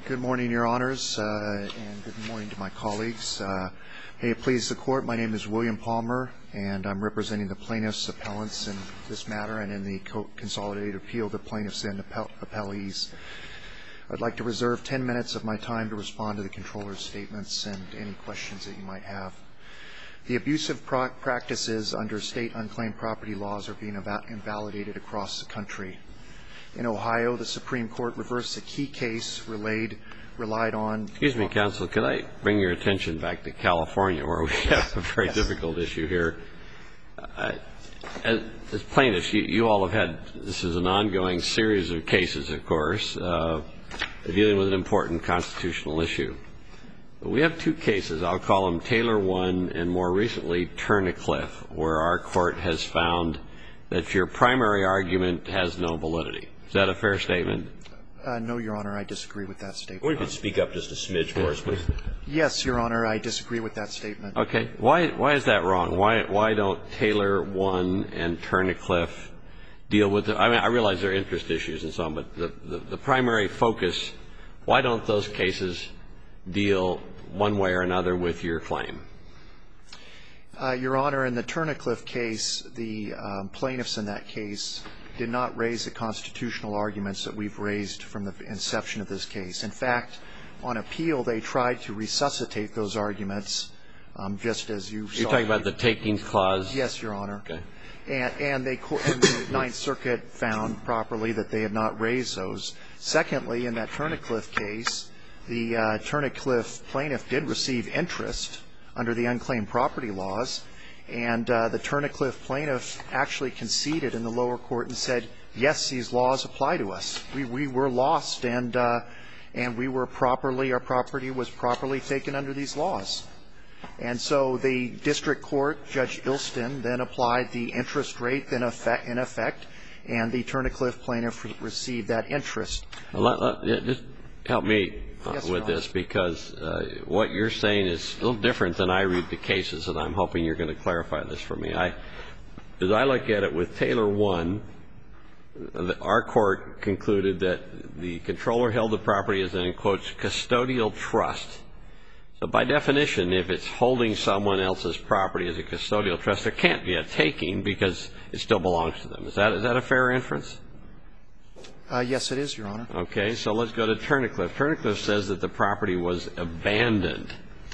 Good morning, Your Honors, and good morning to my colleagues. May it please the Court, my name is William Palmer, and I'm representing the plaintiffs' appellants in this matter and in the consolidated appeal the plaintiffs and appellees. I'd like to reserve 10 minutes of my time to respond to the Comptroller's statements and any questions that you might have. The abusive practices under state unclaimed property laws are being invalidated across the country. In Ohio, the Supreme Court reversed a key case relied on... Excuse me, counsel. Could I bring your attention back to California, where we have a very difficult issue here? As plaintiffs, you all have had, this is an ongoing series of cases, of course, dealing with an important constitutional issue. We have two cases. I'll call them Taylor 1 and more recently Turnicliffe, where our court has found that your primary argument has no validity. Is that a fair statement? No, Your Honor, I disagree with that statement. Or you could speak up just a smidge for us, please. Yes, Your Honor, I disagree with that statement. Okay. Why is that wrong? Why don't Taylor 1 and Turnicliffe deal with it? I mean, I realize they're interest issues and so on, but the primary focus, why don't those cases deal one way or another with your claim? Your Honor, in the Turnicliffe case, the plaintiffs in that case did not raise the constitutional arguments that we've raised from the inception of this case. In fact, on appeal, they tried to resuscitate those arguments, just as you saw. You're talking about the takings clause? Yes, Your Honor. Okay. And the Ninth Circuit found properly that they had not raised those. Secondly, in that Turnicliffe case, the Turnicliffe plaintiff did receive interest under the unclaimed property laws, and the Turnicliffe plaintiff actually conceded in the lower court and said, yes, these laws apply to us. We were lost, and we were properly, our property was properly taken under these laws. And so the district court, Judge Ilston, then applied the interest rate in effect, and the Turnicliffe plaintiff received that interest. Just help me with this, because what you're saying is a little different than I read the cases, and I'm hoping you're going to clarify this for me. As I look at it with Taylor 1, our court concluded that the controller held the property as an, in quotes, custodial trust. So by definition, if it's holding someone else's property as a custodial trust, there can't be a taking because it still belongs to them. Is that a fair inference? Yes, it is, Your Honor. Okay, so let's go to Turnicliffe. Turnicliffe says that the property was abandoned.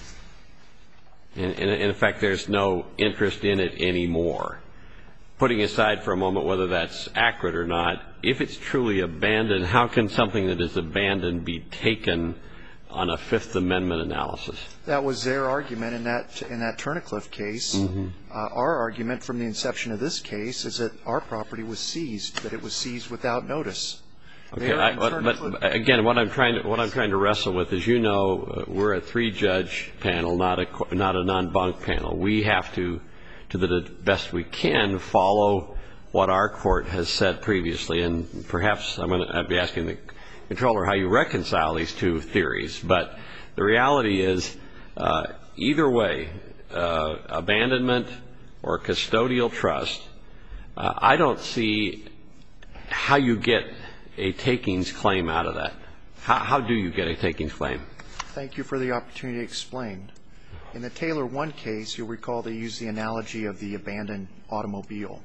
In effect, there's no interest in it anymore. Putting aside for a moment whether that's accurate or not, if it's truly abandoned, how can something that is abandoned be taken on a Fifth Amendment analysis? That was their argument in that Turnicliffe case. Mm-hmm. Our argument from the inception of this case is that our property was seized, that it was seized without notice. Okay, but again, what I'm trying to wrestle with is, you know, we're a three-judge panel, not a non-bunk panel. We have to the best we can, follow what our court has said previously, and perhaps I'm going to be asking the Comptroller how you reconcile these two theories. But the reality is, either way, abandonment or custodial trust, I don't see how you get a takings claim out of that. How do you get a takings claim? Thank you for the opportunity to explain. In the Taylor 1 case, you'll recall they used the analogy of the abandoned automobile.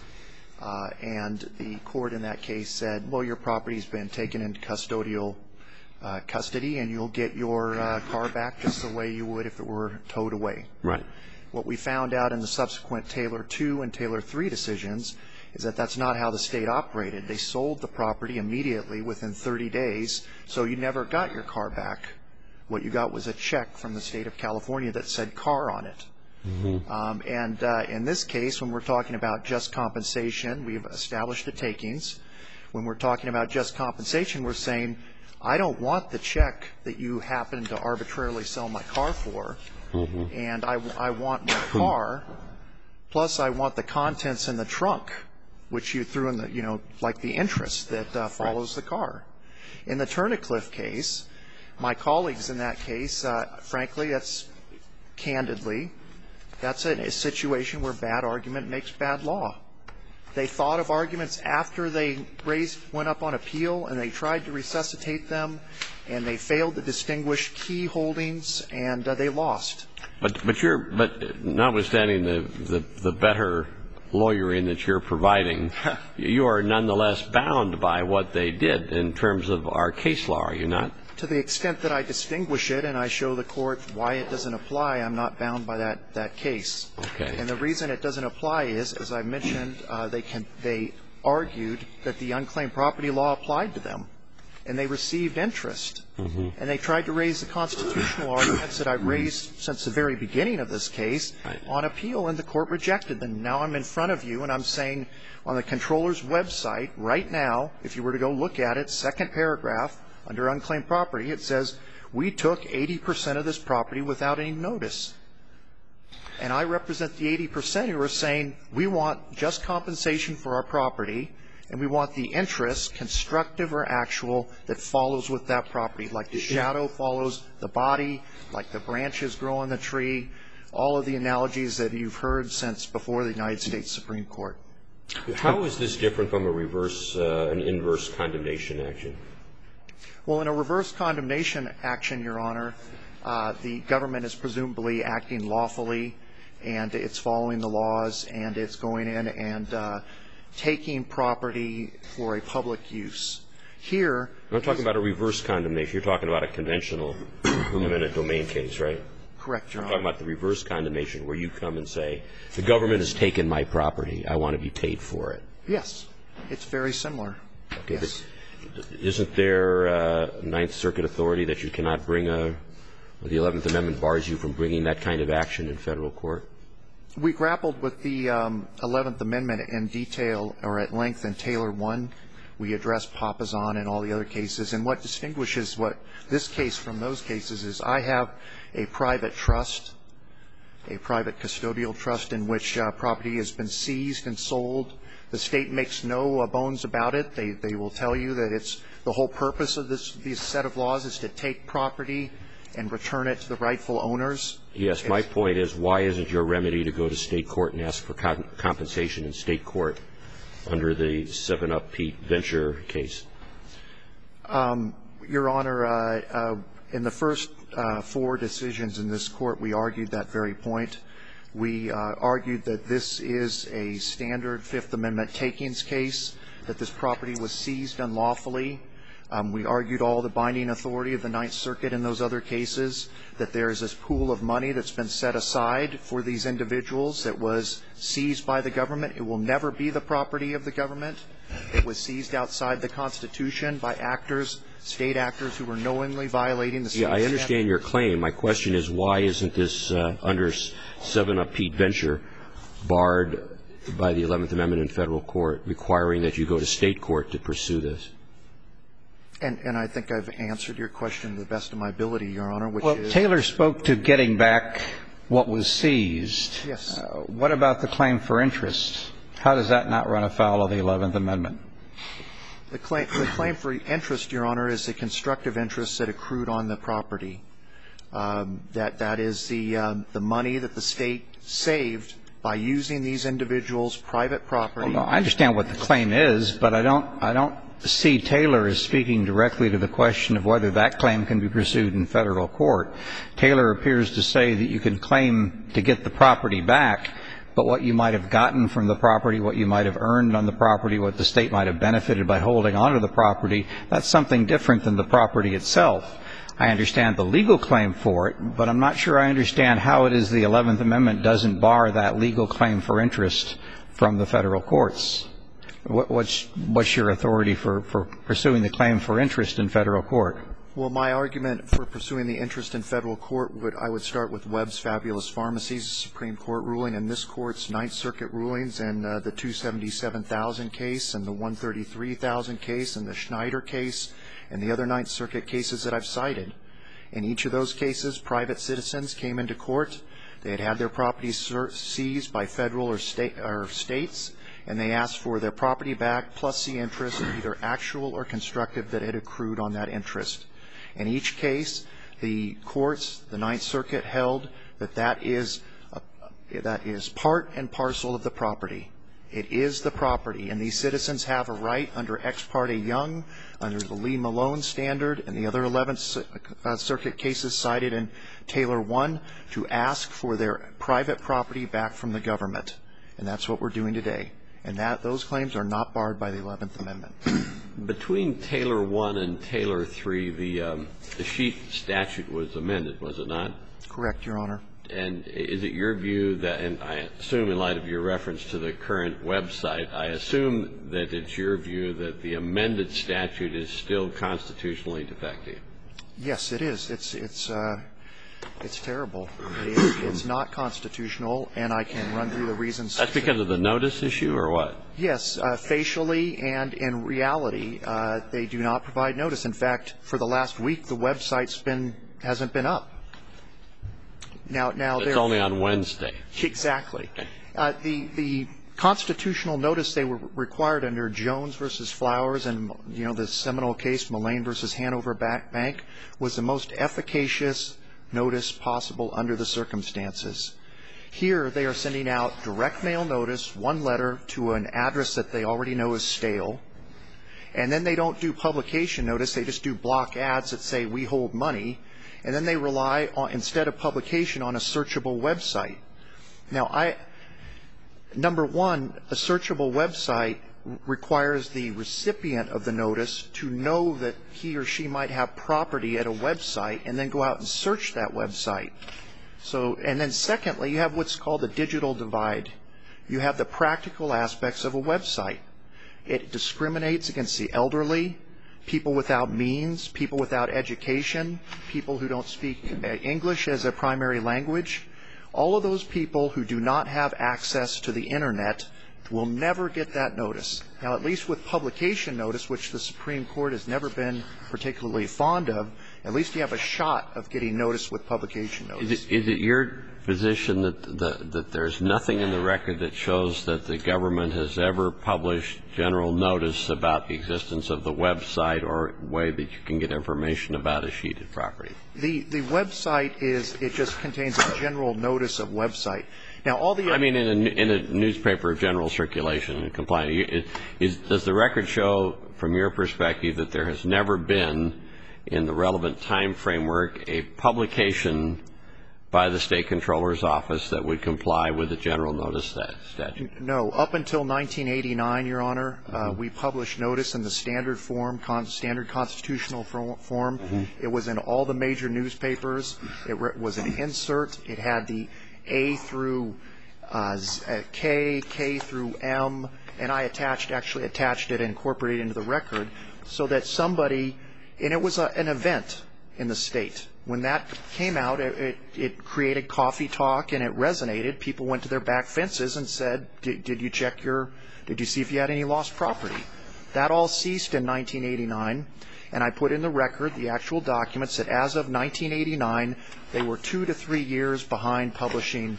And the court in that case said, well, your property's been taken into custodial custody, and you'll get your car back just the way you would if it were towed away. Right. What we found out in the subsequent Taylor 2 and Taylor 3 decisions is that that's not how the state operated. They sold the property immediately within 30 days, so you never got your car back. What you got was a check from the state of California that said car on it. Mm-hmm. And in this case, when we're talking about just compensation, we've established the takings. When we're talking about just compensation, we're saying, I don't want the check that you happen to arbitrarily sell my car for, mm-hmm. and I want my car, plus I want the contents in the trunk, which you threw in the, you know, like the interest that follows the car. In the Turnicliffe case, my colleagues in that case, frankly, that's candidly, that's a situation where bad argument makes bad law. They thought of arguments after they went up on appeal, and they tried to resuscitate them, and they failed to distinguish key holdings, and they lost. But notwithstanding the better lawyering that you're providing, you are nonetheless bound by what they did in terms of our case law, are you not? To the extent that I distinguish it and I show the court why it doesn't apply, I'm not bound by that case. Okay. And the reason it doesn't apply is, as I mentioned, they argued that the unclaimed property law applied to them, and they received interest. Mm-hmm. And they tried to raise the constitutional arguments that I've raised since the very beginning of this case on appeal, and the court rejected them. Now I'm in front of you, and I'm saying on the controller's website right now, if you were to go look at it, second paragraph, under unclaimed property, it says, we took 80% of this property without any notice. And I represent the 80% who are saying, we want just compensation for our property, and we want the interest, constructive or actual, that follows with that property, like the shadow follows the body, like the branches grow on the tree, all of the analogies that you've heard since before the United States Supreme Court. How is this different from an inverse condemnation action? Well, in a reverse condemnation action, Your Honor, the government is presumably acting lawfully, and it's following the laws, and it's going in and taking property for a public use. Here, I'm talking about a reverse condemnation. You're talking about a conventional eminent domain case, right? Correct, Your Honor. I'm talking about the reverse condemnation, where you come and say, the government has taken my property. I want to be paid for it. Yes. It's very similar. Okay. Yes. Isn't there Ninth Circuit authority that you cannot bring the 11th Amendment bars you from bringing that kind of action in federal court? We grappled with the 11th Amendment in detail or at length in Taylor 1. We addressed Papazan and all the other cases. And what distinguishes this case from those cases is I have a private trust, a private custodial trust in which property has been seized and sold. The state makes no bones about it. They will tell you that it's the whole purpose of this set of laws is to take property and return it to the rightful owners. Yes. My point is, why isn't your remedy to go to state court and ask for compensation in state court under the 7-Up Pete Venture case? Your Honor, in the first 4 decisions in this court, we argued that very point. We argued that this is a standard Fifth Amendment takings case, that this property was seized unlawfully. We argued all the binding authority of the Ninth Circuit in those other cases, that there is this pool of money that's been set aside for these individuals that was seized by the government. It will never be the property of the government. It was seized outside the Constitution by actors, state actors who were knowingly violating the state statute. Yeah, I understand your claim. My question is, why isn't this under 7-Up Pete Venture barred by the 11th Amendment in federal court, requiring that you go to state court to pursue this? And I think I've answered your question to the best of my ability, Your Honor, which is... Well, Taylor spoke to getting back what was seized. Yes. What about the claim for interest? How does that not run afoul of the 11th Amendment? The claim for interest, Your Honor, is the constructive interest that accrued on the property. That is the money that the state saved by using these individuals' private property. Well, no, I understand what the claim is, but I don't see Taylor as speaking directly to the question of whether that claim can be pursued in federal court. Taylor appears to say that you can claim to get the property back, but what you might have gotten from the property, what you might have earned on the property, what the state might have benefited by holding onto the property, that's something different than the property itself. I understand the legal claim for it, but I'm not sure I understand how it is the 11th Amendment doesn't bar that legal claim for interest from the federal courts. What's your authority for pursuing the claim for interest in federal court? Well, my argument for pursuing the interest in federal court I would start with Webb's Fabulous Pharmacies Supreme Court ruling and this Court's Ninth Circuit rulings and the 277,000 case and the 133,000 case and the Schneider case and the other Ninth Circuit cases that I've cited. In each of those cases, private citizens came into court. They had had their properties seized by federal or states, and they asked for their property back plus the interest, either actual or constructive, that had accrued on that interest. In each case, the courts, the Ninth Circuit, held that that is part and parcel of the property. It is the property, and these citizens have a right under Ex parte Young, under the Lee Malone standard, and the other 11th Circuit cases cited in Taylor 1 to ask for their private property back from the government. And that's what we're doing today. And those claims are not barred by the 11th Amendment. Between Taylor 1 and Taylor 3, the sheet statute was amended, was it not? Correct, Your Honor. And is it your view that, and I assume in light of your reference to the current website, I assume that it's your view that the amended statute is still constitutionally defective? Yes, it is. It's terrible. It's not constitutional, and I can run through the reasons. That's because of the notice issue, or what? Yes, facially and in reality, they do not provide notice. In fact, for the last week, the website hasn't been up. Now it's only on Wednesday. Exactly. The constitutional notice they were required under Jones versus Flowers and the seminal case Mullane versus Hanover Bank was the most efficacious notice possible under the circumstances. Here they are sending out direct mail notice, one letter to an address that they already know is stale, and then they don't do publication notice. They just do block ads that say we hold money. And then they rely on, instead of publication, on a searchable website. Now, number one, a searchable website requires the recipient of the notice to know that he or she might have property at a website and then go out and search that website. And then secondly, you have what's called a digital divide. You have the practical aspects of a website. It discriminates against the elderly, people without means, people without education, people who don't speak English as a primary language. All of those people who do not have access to the Internet will never get that notice. Now, at least with publication notice, which the Supreme Court has never been particularly fond of, at least you have a shot of getting notice with publication notice. Is it your position that there's nothing in the record that shows that the government has ever published general notice about the existence of the website or way that you can get information about a sheeted property? The website it just contains a general notice of website. Now, I mean, in a newspaper of general circulation and compliance, does the record show, from your perspective, that there has never been, in the relevant time framework, a publication by the State Controller's Office that would comply with the general notice statute? No. Up until 1989, Your Honor, we published notice in the standard form, standard constitutional form. Mm-hmm. It was in all the major newspapers. It was an insert. It had the A through K, K through M, and I actually attached it and incorporated it into the record so that somebody, and it was an event in the state. When that came out, it created coffee talk and it resonated. People went to their back fences and said, did you see if you had any lost property? That all ceased in 1989, and I put in the record the actual documents that as of 1989, they were 2 to 3 years behind publishing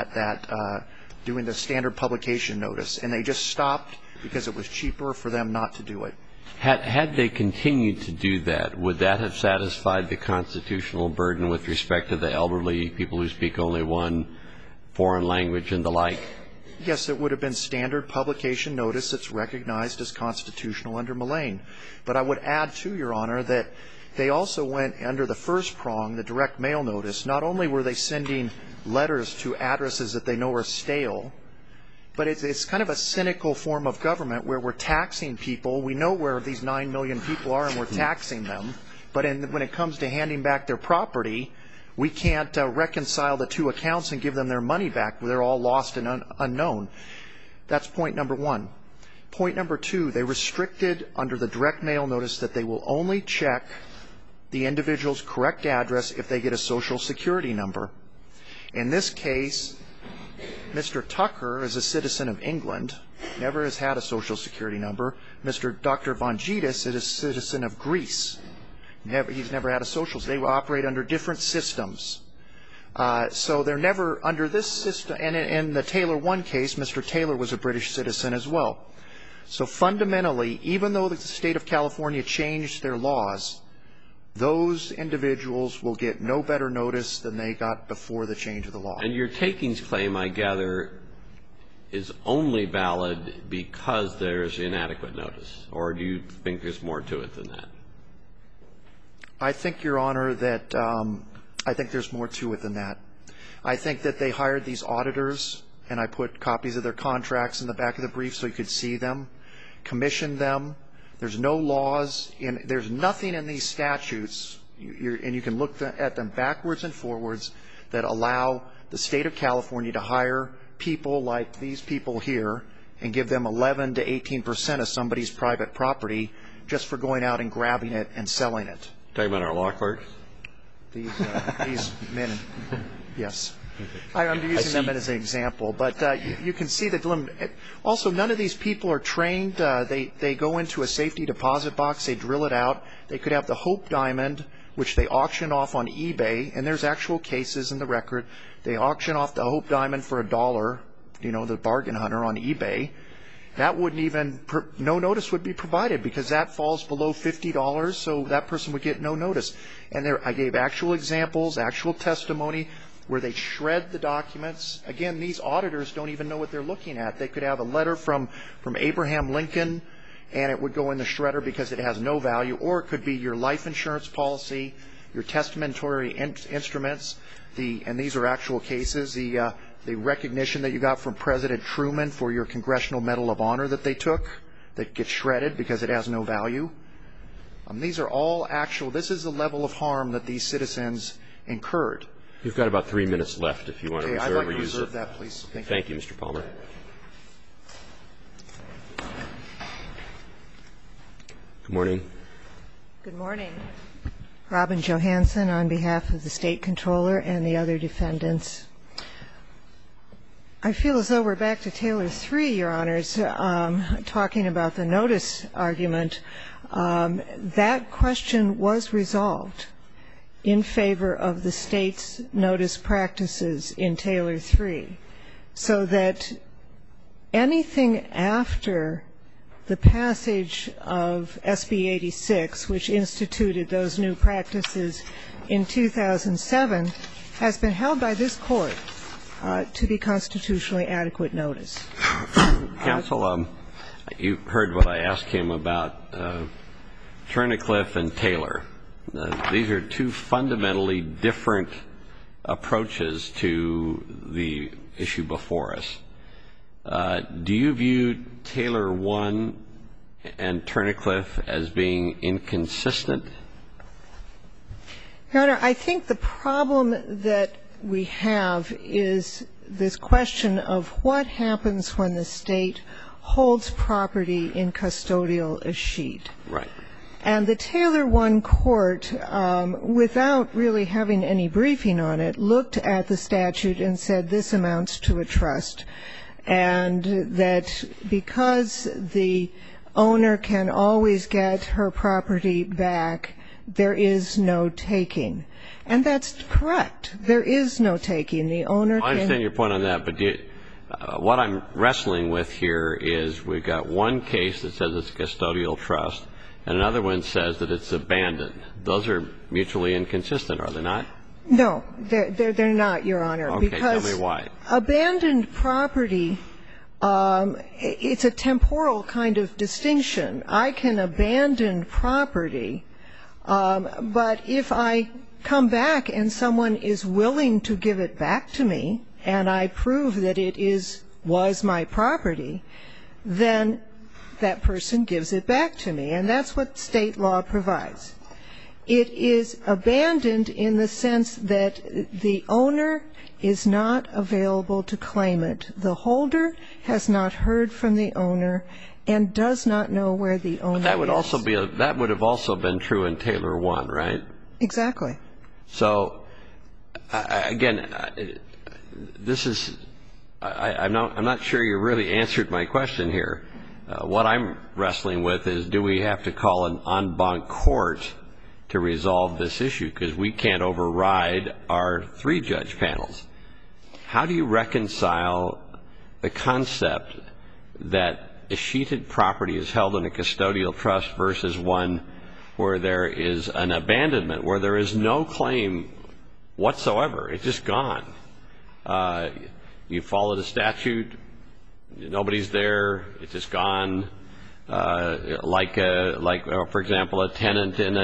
doing the standard publication notice, and they just stopped because it was cheaper for them not to do it. Had they continued to do that, would that have satisfied the constitutional burden with respect to the elderly, people who speak only one foreign language and the like? Yes, it would have been standard publication notice that's recognized as constitutional under Mullane. But I would add, too, Your Honor, that they also went under the first prong, the direct mail notice. Not only were they sending letters to addresses that they know are stale, but it's kind of a cynical form of government where we're taxing people. We know where these 9 million people are and we're taxing them. But when it comes to handing back their property, we can't reconcile the two accounts and give them their money back. They're all lost and unknown. That's point number one. Point number two, they restricted under the direct mail notice that they will only check the individual's correct address if they get a Social Security number. In this case, Mr. Tucker is a citizen of England, never has had a Social Security number. Dr. Vongitis is a citizen of Greece. He's never had a social. They operate under different systems. So they're never under this system. And in the Taylor 1 case, Mr. Taylor was a British citizen as well. So fundamentally, even though the state of California changed their laws, those individuals will get no better notice than they got before the change of the law. And your takings claim, I gather, is only valid because there's inadequate notice, or do you think there's more to it than that? I think, Your Honor, that I think there's more to it than that. I think that they hired these auditors, and I put copies of their contracts in the back of the brief so you could see them, commissioned them. There's no laws, there's nothing in these statutes, and you can look at them backwards and forwards, that allow the state of California to hire people like these people here and give them 11 to 18% of somebody's private property just for going out and grabbing it and selling it. Talking about our law clerks? These men, yes. I'm using them as an example, but you can see that. Also, none of these people are trained. They go into a safety deposit box, they drill it out. They could have the Hope Diamond, which they auction off on eBay, and there's actual cases in the record. They auction off the Hope Diamond for $1, the bargain hunter on eBay. That wouldn't even, no notice would be provided because that falls below $50, so that person would get no notice. And I gave actual examples, actual testimony where they shred the documents. Again, these auditors don't even know what they're looking at. They could have a letter from Abraham Lincoln, and it would go in the shredder because it has no value, or it could be your life insurance policy, your testamentary instruments, and these are actual cases, the recognition that you got from President Truman for your Congressional Medal of Honor that they took, that gets shredded because it has no value. These are all actual. This is the level of harm that these citizens incurred. You've got about 3 minutes left if you want to reserve or use it. I'd like to reserve that, please. Thank you, Mr. Palmer. Good morning. Good morning. Robin Johansson on behalf of the State Controller and the other defendants. I feel as though we're back to Taylor 3, Your Honors, talking about the notice argument. That question was resolved in favor of the state's notice practices in Taylor 3, so that anything after the passage of SB 86, which instituted those new practices in 2007, has been held by this Court to be constitutionally adequate notice. Counsel, you heard what I asked him about Turnicliffe and Taylor. These are two fundamentally different approaches to the issue before us. Do you view Taylor 1 and Turnicliffe as being inconsistent? Your Honor, I think the problem that we have is this question of what happens when the state holds property in custodial escheat. Right. And the Taylor 1 court, without really having any briefing on it, looked at the statute and said this amounts to a trust, and that because the owner can always get her property back, there is no taking. And that's correct. There is no taking. The owner can... I understand your point on that, but what I'm wrestling with here is we've got one case that says it's a custodial trust, and another one says that it's abandoned. Those are mutually inconsistent, are they not? No, they're not, Your Honor. Okay, because tell me why. Abandoned property, it's a temporal kind of distinction. I can abandon property, but if I come back and someone is willing to give it back to me, and I prove that it was my property, then that person gives it back to me. And that's what state law provides. It is abandoned in the sense that the owner is not available to claim it. The holder has not heard from the owner and does not know where the owner is. That would have also been true in Taylor 1, right? Exactly. So, again, this is I'm not sure you really answered my question here. What I'm wrestling with is, do we have to call an en banc court to resolve this issue? Because we can't override our 3-judge panels. How do you reconcile the concept that escheated property is held in a custodial trust versus one where there is an abandonment, where there is no claim whatsoever? It's just gone. You follow the statute, nobody's there, it's just gone, like for example, a tenant in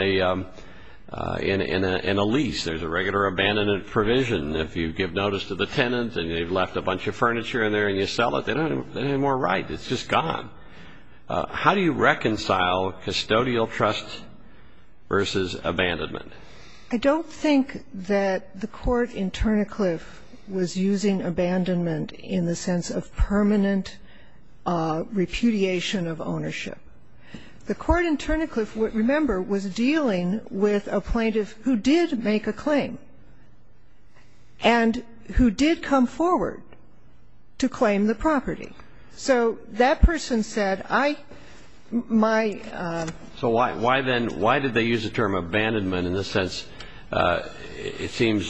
a lease. There's a regular abandonment provision. If you give notice to the tenant and they've left a bunch of furniture in there and you sell it, they don't have any more right. It's just gone. How do you reconcile custodial trust versus abandonment? I don't think that the court in Turnicliffe was using abandonment in the sense of permanent repudiation of ownership. The court in Turnicliffe, remember, was dealing with a plaintiff who did make a claim and who did come forward to claim the property. So that person said, So why did they use the term abandonment in the sense, it seems,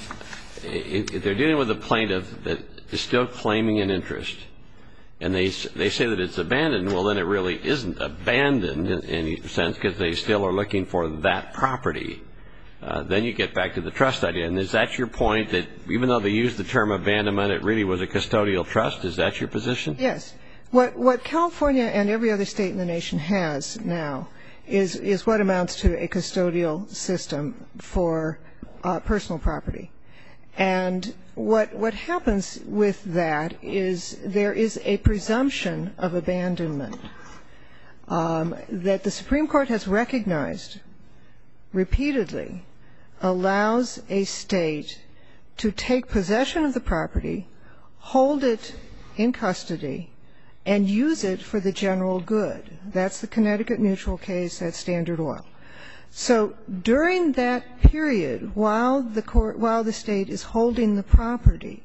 if they're dealing with a plaintiff that is still claiming an interest, and they say that it's abandoned, well, then it really isn't abandoned in any sense because they still are looking for that property. Then you get back to the trust idea. And is that your point, that even though they used the term abandonment, it really was a custodial trust? Is that your position? Yes. What California and every other state in the nation has now is what amounts to a custodial system for personal property. And what happens with that is there is a presumption of abandonment that the Supreme Court has recognized repeatedly allows a state to take possession of the property, hold it in custody, and use it for the general good. That's the Connecticut Mutual case, that's Standard Oil. So during that period, while the state is holding the property,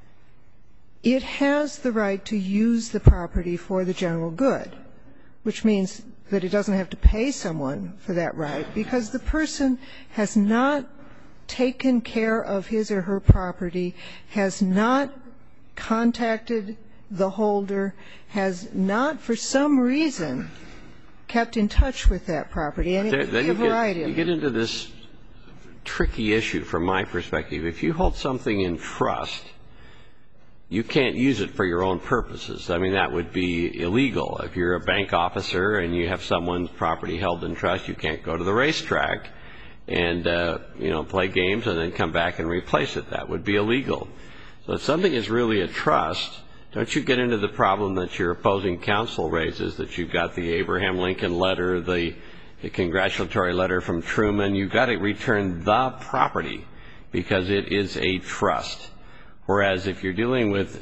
it has the right to use the property for the general good, which means that it doesn't have to pay someone for that right because the person has not taken care of his or her property, has not contacted the holder, has not for some reason kept in touch with that property. And it could be a variety of them. You get into this tricky issue from my perspective. If you hold something in trust, you can't use it for your own purposes. I mean, that would be illegal. If you're a bank officer and you have someone's property held in trust, you can't go to the racetrack and play games and then come back and replace it. That would be illegal. So if something is really a trust, don't you get into the problem that your opposing counsel raises, that you've got the Abraham Lincoln letter, the congratulatory letter from Truman? You've got to return the property because it is a trust. Whereas if you're dealing with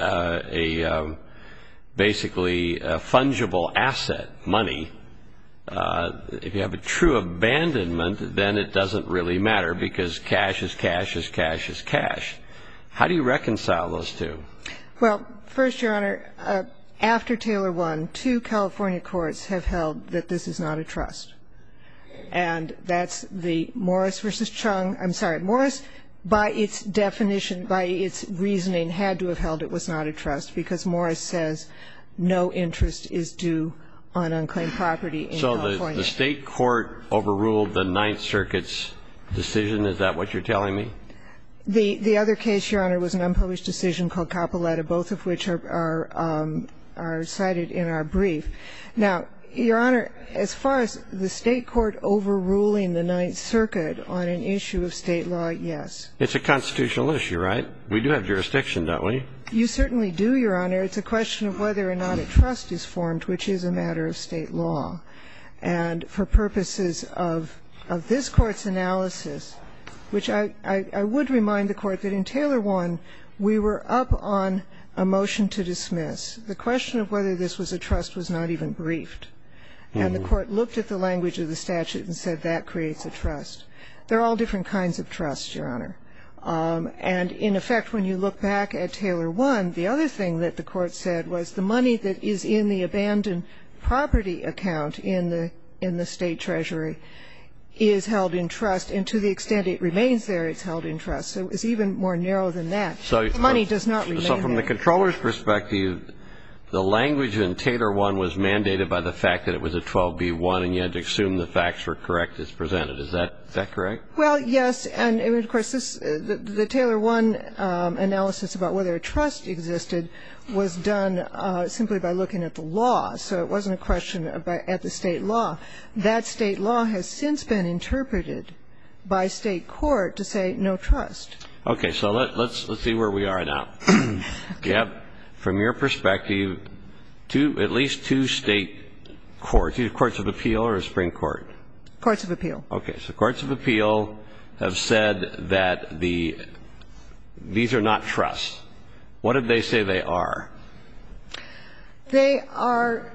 basically a fungible asset, money, if you have a true abandonment, then it doesn't really matter because cash is cash is cash is cash. How do you reconcile those two? Well, first, Your Honor, after Taylor 1, 2 California courts have held that this is not a trust. And that's the Morris versus Chung. I'm sorry, Morris, by its definition, by its reasoning, had to have held it was not a trust because Morris says no interest is due on unclaimed property in California. So the state court overruled the Ninth Circuit's decision. Is that what you're telling me? The other case, Your Honor, was an unpublished decision called Capoletta, both of which are cited in our brief. Now, Your Honor, as far as the state court overruling the Ninth Circuit on an issue of state law, yes. It's a constitutional issue, right? We do have jurisdiction, don't we? You certainly do, Your Honor. It's a question of whether or not a trust is formed, which is a matter of state law. And for purposes of this Court's analysis, which I would remind the Court that in Taylor 1, we were up on a motion to dismiss. The question of whether this was a trust was not even briefed. And the Court looked at the language of the statute and said that creates a trust. They're all different kinds of trusts, Your Honor. And in effect, when you look back at Taylor 1, the other thing that the Court said was the money that is in the abandoned property account in the state treasury is held in trust, and to the extent it remains there, it's held in trust. So it's even more narrow than that. So the money does not remain there. So from the controller's perspective, the language in Taylor 1 was mandated by the fact that it was a 12b-1, and you had to assume the facts were correct as presented. Is that correct? Well, yes, and of course, the Taylor 1 analysis about whether a trust existed was done simply by looking at the law, so it wasn't a question at the state law. That state law has since been interpreted by state court to say no trust. Okay, so let's see where we are now. You have, from your perspective, at least two state courts, either courts of appeal or a Supreme Court. Courts of appeal. Okay, so courts of appeal have said that these are not trusts. What did they say they are? They are,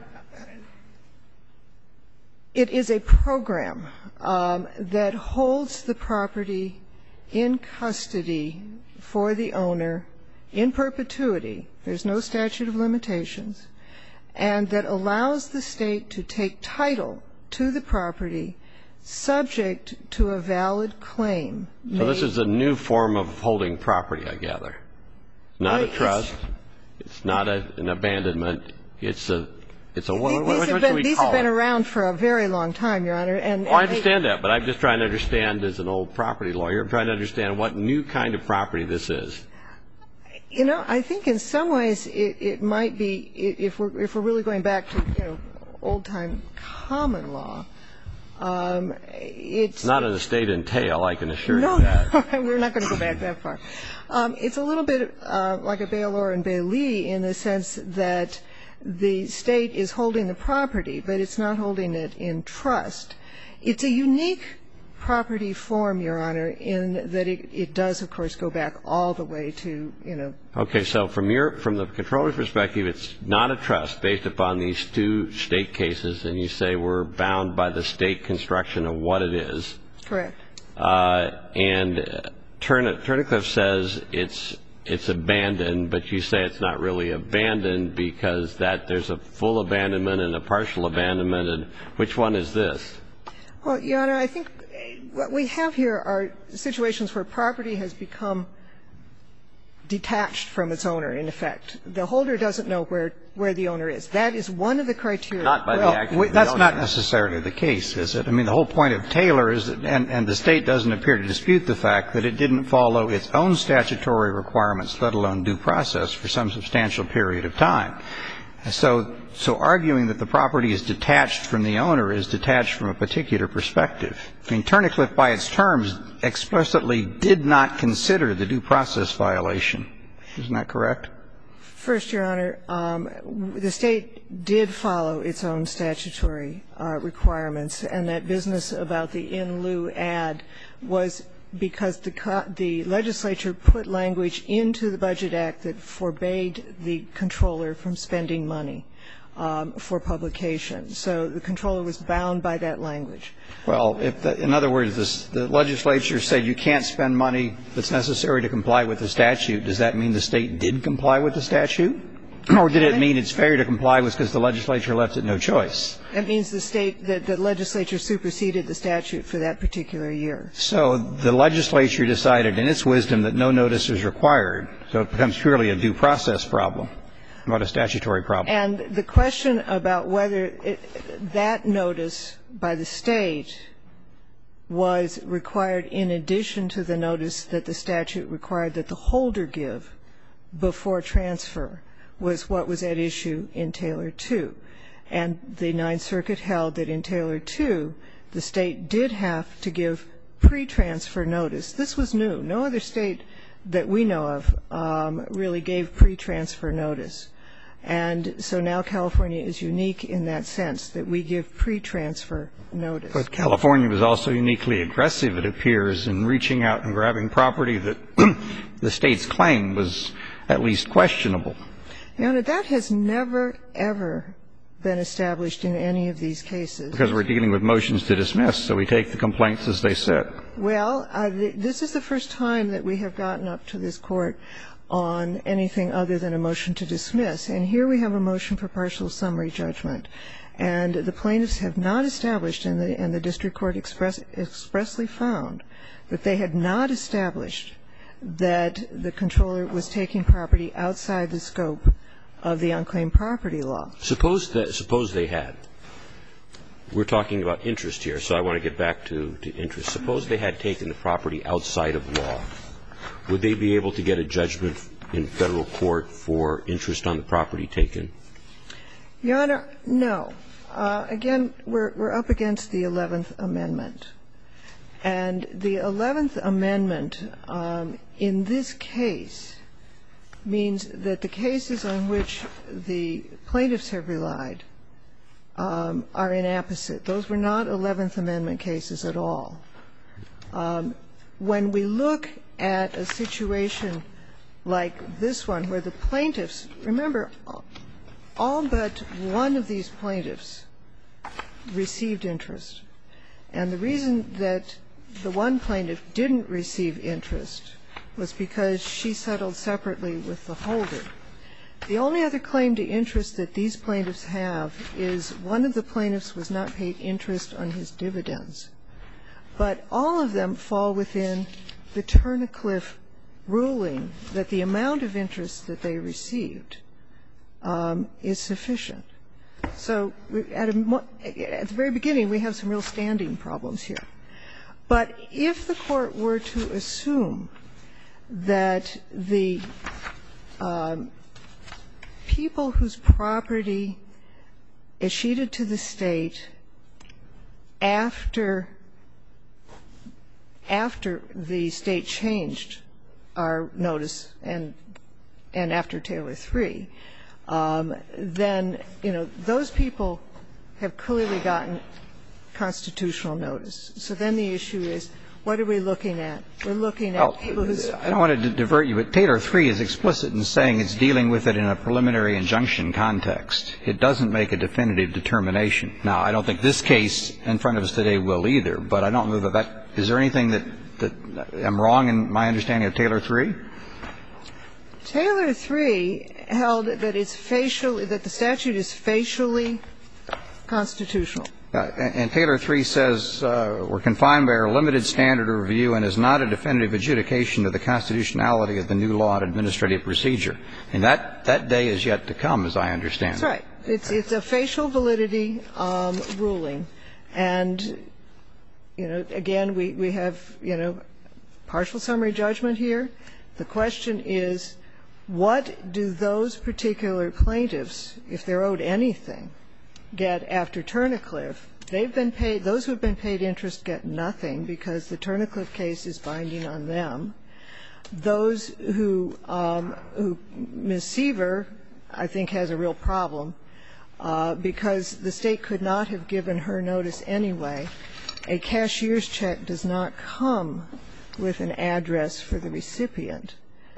it is a program that holds the property in custody for the owner in perpetuity. There's no statute of limitations. And that allows the state to take title to the property subject to a valid claim. So this is a new form of holding property, I gather. Not a trust. It's not an abandonment. It's a what should we call it? These have been around for a very long time, Your Honor. I understand that, but I'm just trying to understand, as an old property lawyer, I'm trying to understand what new kind of property this is. You know, I think in some ways it might be, if we're really going back to, old-time common law, it's not an estate entail, I can assure you that. No, we're not going to go back that far. It's a little bit like a bailor and bailee in the sense that the state is holding the property, but it's not holding it in trust. It's a unique property form, Your Honor, in that it does, of course, go back all the way to, Okay, so from the controller's perspective, it's not a trust based upon these two state cases, and you say we're bound by the state construction of what it is. Correct. And Turnicliffe says it's abandoned, but you say it's not really abandoned because there's a full abandonment and a partial abandonment, and which one is this? Well, Your Honor, I think what we have here are situations where property has become detached from its owner, in effect. The holder doesn't know where the owner is. That is one of the criteria. Not by the action of the owner. That's not necessarily the case, is it? I mean, the whole point of Taylor is that, and the State doesn't appear to dispute the fact that it didn't follow its own statutory requirements, let alone due process, for some substantial period of time. So arguing that the property is detached from the owner is detached from a particular perspective. I mean, Turnicliffe, by its terms, explicitly did not consider the due process violation. Isn't that correct? First, Your Honor, the State did follow its own statutory requirements, and that business about the in lieu ad was because the legislature put language into the Budget Act that forbade the controller from spending money for publication. So the controller was bound by that language. Well, in other words, the legislature said you can't spend money that's necessary to comply with the statute. Does that mean the State did comply with the statute? Or did it mean its failure to comply was because the legislature left it no choice? It means the legislature superseded the statute for that particular year. So the legislature decided in its wisdom that no notice is required. So it becomes purely a due process problem, not a statutory problem. And the question about whether that notice by the State was required in addition to the notice that the statute required that the holder give before transfer was what was at issue in Taylor 2. And the Ninth Circuit held that in Taylor 2, the State did have to give pre-transfer notice. This was new. No other State that we know of really gave pre-transfer notice. And so now California is unique in that sense, that we give pre-transfer notice. But California was also uniquely aggressive, it appears, in reaching out and grabbing property that the State's claim was at least questionable. Your Honor, that has never, ever been established in any of these cases. Because we're dealing with motions to dismiss, so we take the complaints as they sit. Well, this is the first time that we have gotten up to this Court on anything other than a motion to dismiss. And here we have a motion for partial summary judgment. And the plaintiffs have not established, and the district court expressly found, that they had not established that the controller was taking property outside the scope of the unclaimed property law. Suppose they had. We're talking about interest here, so I want to get back to interest. Suppose they had taken the property outside of law. Would they be able to get a judgment in federal court for interest on the property taken? Your Honor, no. Again, we're up against the 11th Amendment. And the 11th Amendment in this case means that the cases on which the plaintiffs have relied are inapposite. Those were not 11th Amendment cases at all. When we look at a situation like this one where the plaintiffs, remember, all but one of these plaintiffs received interest. And the reason that the one plaintiff didn't receive interest was because she settled separately with the holder. The only other claim to interest that these plaintiffs have is one of the plaintiffs was not paid interest on his dividends. But all of them fall within the Turnacliffe ruling that the amount of interest that they received is sufficient. So at the very beginning, we have some real standing problems here. But if the Court were to assume that the people whose property escheated to the State after the State changed our notice and after Taylor III, then, you know, those people have clearly gotten constitutional notice. So then the issue is, what are we looking at? We're looking at people whose I don't want to divert you, but Taylor III is explicit in saying it's dealing with it in a preliminary injunction context. It doesn't make a definitive determination. Now, I don't think this case in front of us today will either, but I don't know that is there anything that I'm wrong in my understanding of Taylor III? Taylor III held that it's facially, that the statute is facially constitutional. And Taylor III says we're confined by our limited standard of review and is not a definitive adjudication of the constitutionality of the new law and administrative procedure. And that day is yet to come, as I understand it. That's right. It's a facial validity ruling. And, you know, again, we have, you know, partial summary judgment here. The question is, what do those particular plaintiffs, if they're owed anything, get after Turnacliffe? They've been paid, those who have been paid interest get nothing because the Turnacliffe case is binding on them. Those who Ms. Seaver, I think, has a real problem because the State could not have given her notice anyway. A cashier's check does not come with an address for the recipient.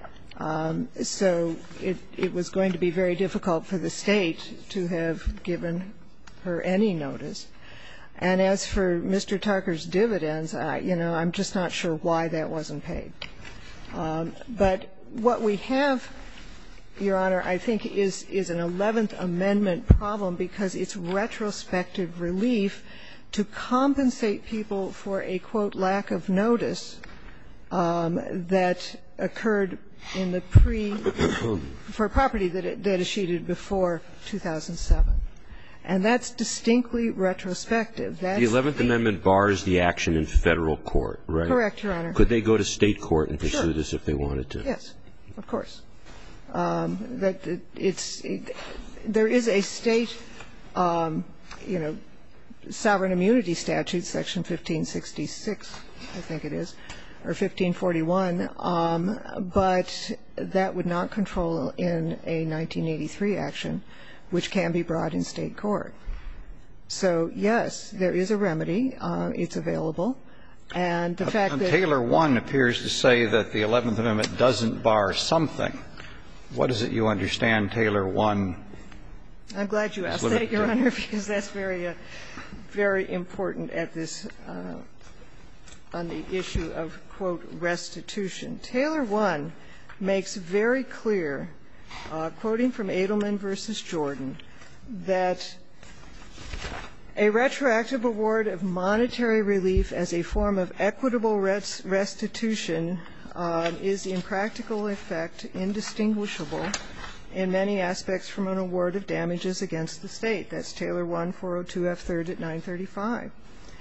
So it was going to be very difficult for the State to have given her any notice. And as for Mr. Tucker's dividends, you know, I'm just not sure why that wasn't paid. But what we have, Your Honor, I think is an 11th Amendment problem because it's retrospective relief to compensate people for a, quote, lack of notice that occurred in the for property that escheated before 2007. And that's distinctly retrospective. The 11th Amendment bars the action in Federal court, right? Correct, Your Honor. Could they go to State court and pursue this if they wanted to? Yes, of course. That it's there is a State, you know, sovereign immunity statute, Section 1566, I think it is, or 1541, but that would not control in a 1983 action, which can be brought in State court. So, yes, there is a remedy. It's available. And the fact that Taylor 1 appears to say that the 11th Amendment doesn't bar something. What is it you understand Taylor 1? I'm glad you asked that, Your Honor, because that's very, very important at this, on the issue of, quote, restitution. Taylor 1 makes very clear, quoting from Edelman v. Jordan, that a retroactive award of monetary relief as a form of equitable restitution is in practical effect indistinguishable in many aspects from an award of damages against the state. That's Taylor 1, 402 F. 3rd at 935.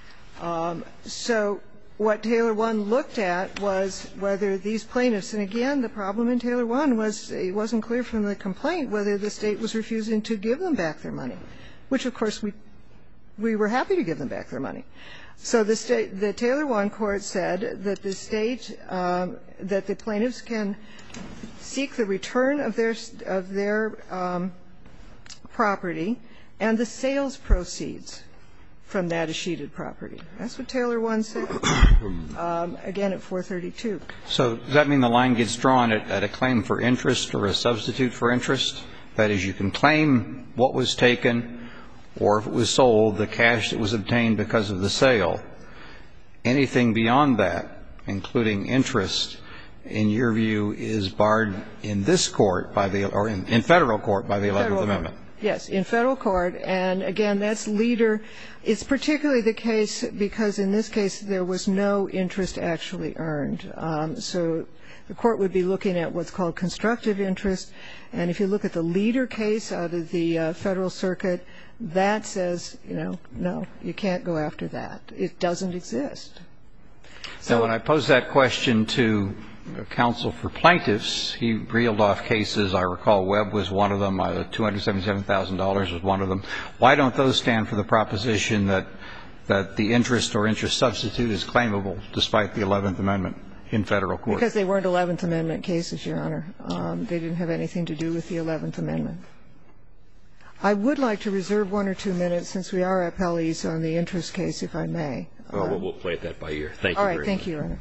So what Taylor 1 looked at was whether these plaintiffs, and again, the problem in Taylor 1 was it wasn't clear from the complaint whether the state was refusing to give them back their money, which, of course, we were happy to give them back their money. So the Taylor 1 court said that the state, that the plaintiffs can seek the return of their property and the sales proceeds from that escheated property. That's what Taylor 1 said, again at 432. So does that mean the line gets drawn at a claim for interest or a substitute for interest? That is, you can claim what was taken, or if it was sold, the cash that was obtained because of the sale. Anything beyond that, including interest, in your view, is barred in this court by the, or in federal court by the 11th Amendment? Yes, in federal court. And again, that's leader. It's particularly the case because in this case there was no interest actually earned. So the court would be looking at what's called constructive interest. And if you look at the leader case out of the federal circuit, that says, no, you can't go after that. It doesn't exist. So when I posed that question to counsel for plaintiffs, he reeled off cases. I recall Webb was one of them. $277,000 was one of them. Why don't those stand for the proposition that the interest or interest substitute is claimable despite the 11th Amendment in federal court? Because they weren't 11th Amendment cases, Your Honor. They didn't have anything to do with the 11th Amendment. I would like to reserve 1 or 2 minutes, since we are appellees on the interest case, if I may. Well, we'll play it that by ear. Thank you very much. All right. Thank you, Your Honor.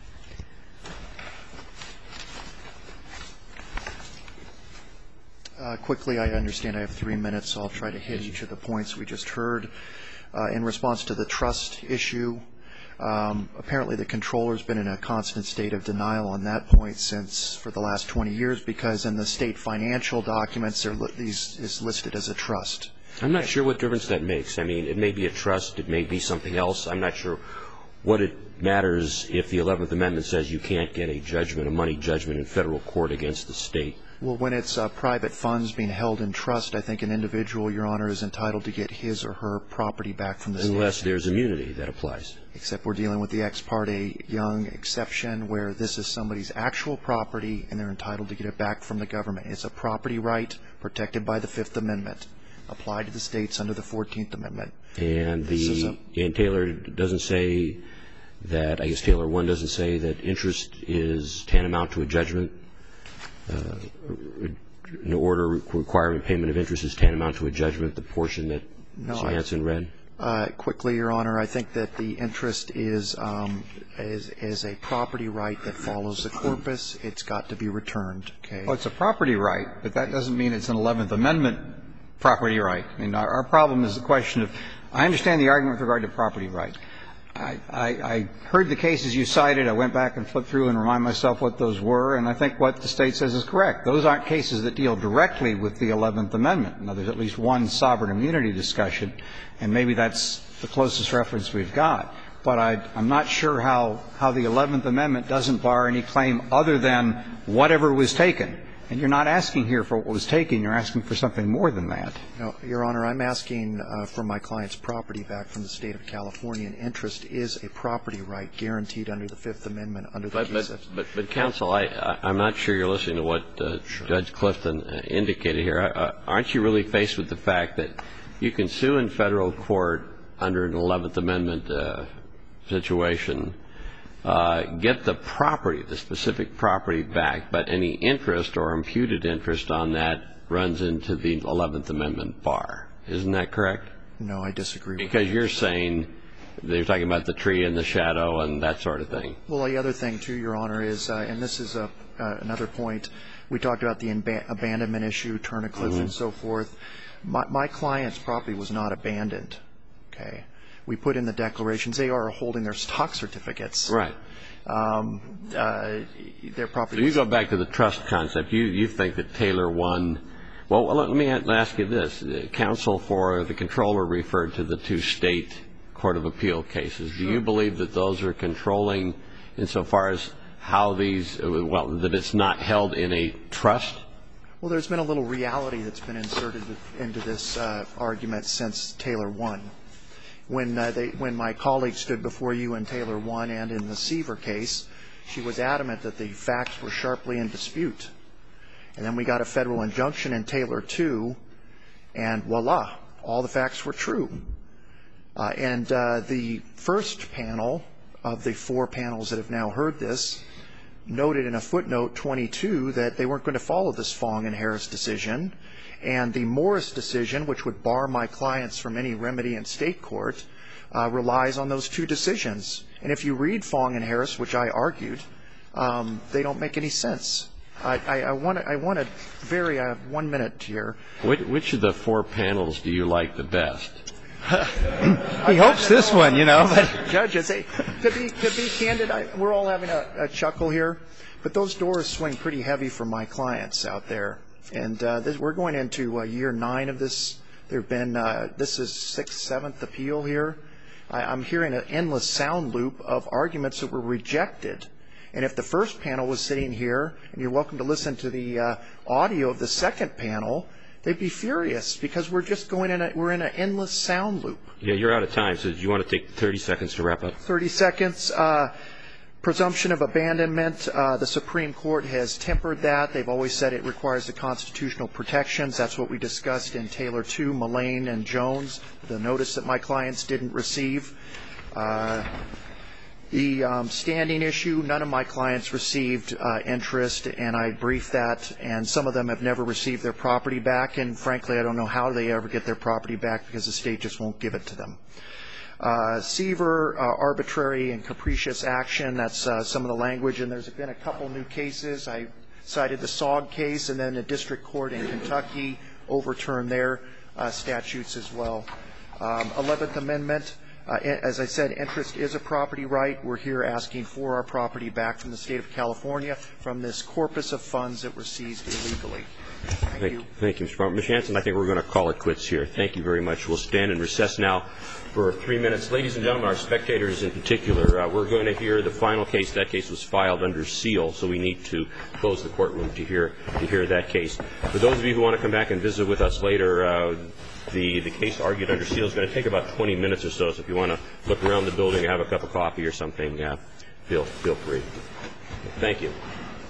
Quickly, I understand I have 3 minutes, so I'll try to hit each of the points we just heard. In response to the trust issue, apparently the controller's been in a constant state of denial on that point for the last 20 years, because in the state financial documents, these is listed as a trust. I'm not sure what difference that makes. I mean, it may be a trust. It may be something else. I'm not sure what it matters if the 11th Amendment says you can't get a judgment, a money judgment in federal court against the state. Well, when it's private funds being held in trust, I think an individual, Your Honor, is entitled to get his or her property back from the state. Unless there's immunity that applies. Except we're dealing with the ex parte Young exception, where this is somebody's actual property and they're entitled to get it back from the government. It's a property right protected by the 5th Amendment, applied to the states under the 14th Amendment. And Taylor doesn't say that, I guess Taylor 1 doesn't say that interest is tantamount to a judgment. An order requiring payment of interest is tantamount to a judgment, the portion that Mr. Hanson read? Quickly, Your Honor, I think that the interest is a property right that follows the corpus. It's got to be returned. Okay. Well, it's a property right, but that doesn't mean it's an 11th Amendment property right. I mean, our problem is the question of – I understand the argument with regard to property right. I heard the cases you cited. I went back and flipped through and remind myself what those were, and I think what the State says is correct. Those aren't cases that deal directly with the 11th Amendment. Now, there's at least one sovereign immunity discussion, and maybe that's the closest reference we've got. But I'm not sure how the 11th Amendment doesn't bar any claim other than whatever was taken. And you're not asking here for what was taken. You're asking for something more than that. No, Your Honor, I'm asking for my client's property back from the State of California, and interest is a property right guaranteed under the 5th Amendment under the case. But counsel, I'm not sure you're listening to what Judge Clifton indicated here. Aren't you really faced with the fact that you can sue in federal court under an 11th Amendment situation, get the property, the specific property back, but any interest or imputed interest on that runs into the 11th Amendment bar. Isn't that correct? No, I disagree with that. Because you're saying they're talking about the tree and the shadow and that sort of thing. Well, the other thing, too, Your Honor, is, and this is another point, we talked about the abandonment issue, Turnacliff and so forth. My client's property was not abandoned, okay? We put in the declarations. They are holding their stock certificates. Right. Their property. So you go back to the trust concept. You think that Taylor won. Well, let me ask you this. Counsel for the controller referred to the 2 state court of appeal cases. Do you believe that those are controlling insofar as how these, well, that it's not held in a trust? Well, there's been a little reality that's been inserted into this argument since Taylor 1. When my colleague stood before you in Taylor 1 and in the Seaver case, she was adamant that the facts were sharply in dispute. And then we got a federal injunction in Taylor 2, and voila, all the facts were true. And the first panel of the 4 panels that have now heard this noted in a footnote 22 that they weren't going to follow this Fong and Harris decision, and the Morris decision, which would bar my clients from any remedy in state court, relies on those 2 decisions. And if you read Fong and Harris, which I argued, they don't make any sense. I want to vary. I have 1 minute here. Which of the 4 panels do you like the best? He hopes this one, you know. But Judges, to be candid, we're all having a chuckle here, but those doors swing pretty heavy for my clients out there. And we're going into year 9 of this. There've been this is 6th, 7th appeal here. I'm hearing an endless sound loop of arguments that were rejected. And if the first panel was sitting here, and you're welcome to listen to the audio of the second panel, they'd be furious because we're just we're in an endless sound loop. Yeah, you're out of time, so do you want to take 30 seconds to wrap up? 30 seconds. Presumption of abandonment. The Supreme Court has tempered that. They've always said it requires the constitutional protections. That's what we discussed in Taylor 2, Mullane, and Jones, the notice that my clients didn't receive. The standing issue, none of my clients received interest, and I briefed that, and some of them have never received their property back, and frankly, I don't know how they ever get their property back because the state just won't give it to them. Seaver, arbitrary and capricious action, that's some of the language, and there's been a couple new cases. I cited the SOG case, and then a district court in Kentucky overturned their statutes as well. 11th Amendment. As I said, interest is a property right. We're here asking for our property back from the state of California from this corpus of funds that were seized illegally. Thank you. Thank you, Mr. Barton. Ms. Hanson, I think we're going to call it quits here. Thank you very much. We'll stand and recess now for 3 minutes. Ladies and gentlemen, our spectators in particular, we're going to hear the final case. That case was filed under seal, so we need to close the courtroom to hear that case. For those of you who want to come back and visit with us later, the case argued under seal is going to take about 20 minutes or so. So if you want to look around the building and have a cup of coffee or something, feel free. Thank you.